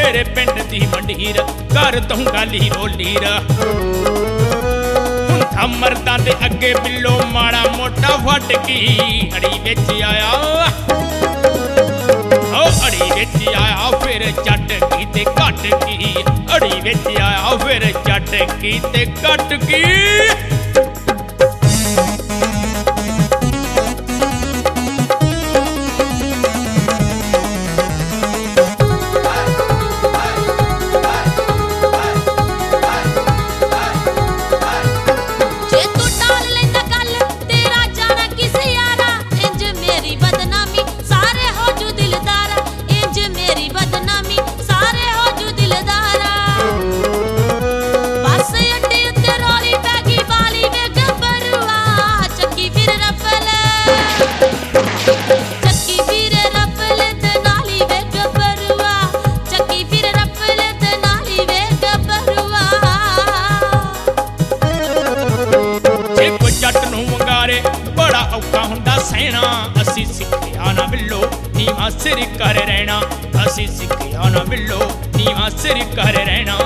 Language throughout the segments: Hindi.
तेरे पिंड दी मंडीर कर दूंगा लीरो लीर। हुण था मर्दां दे अगे बिल्लो माड़ा मोटा फट की अड़ी विच आया। अड़ी विच आया फिर जट की ते घट की, अड़ी विच आया फिर जट की ते घट की। बड़ा औखा हुंदा सहना असी सिक्खिया ना बिल्लो नीवा सिर कर रहना, असी सिक्खिया ना बिल्लो नीवा सिर कर रहना।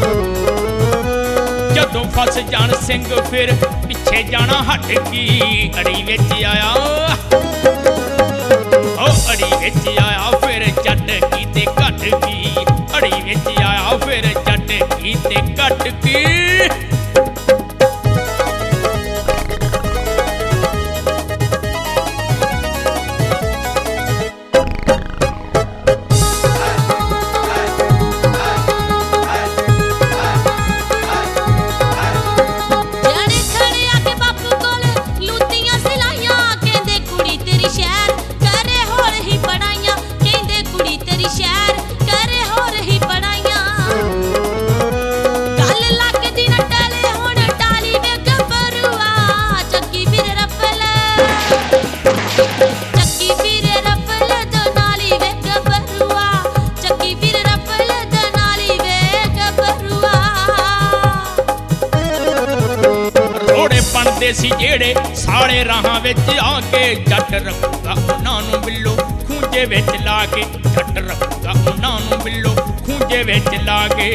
जदों फस जान सिंह फिर पिछे जाना हट की अड़ी विच आया। अड़ी विच आया फिर जट की ते घट की, अड़ी विच आया फिर जट की ते घट की। देसी जेड़े साले राहां विच आके जट रखूगा उन्हां नूं बिल्लो खूंजे विच ला के, जट रखूगा उन्हां नूं बिल्लो खूंजे विच ला के।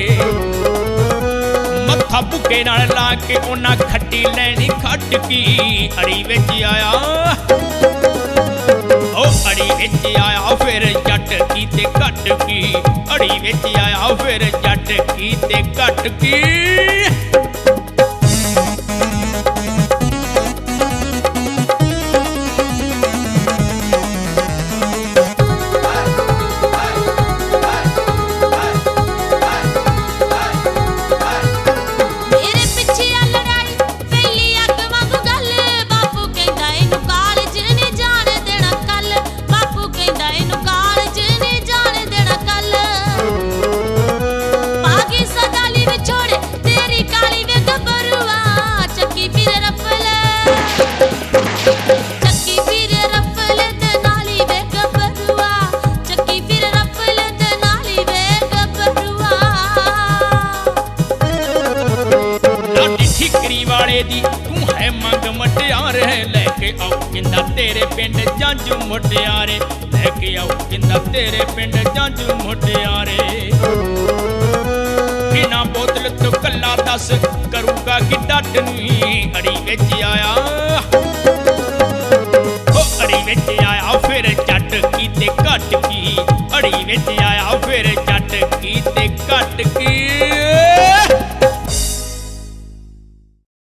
मत्था भुक्के नाल ला के उन्हां खट्टी लैनी खट की अड़ी विच आया। अड़ी विच आया फिर जट की ते घट की, अड़ी विच आया फिर जट की ते घट की। तू है मंग मटियारे लेके आओ किंदा तेरे पिंड जंज मुटियारे, लेके आओ किंदा तेरे पिंड जंज मुटियारे। बिना बोतल तो कल्ला दस करूंगा कि डट नी अड़ी विच आया।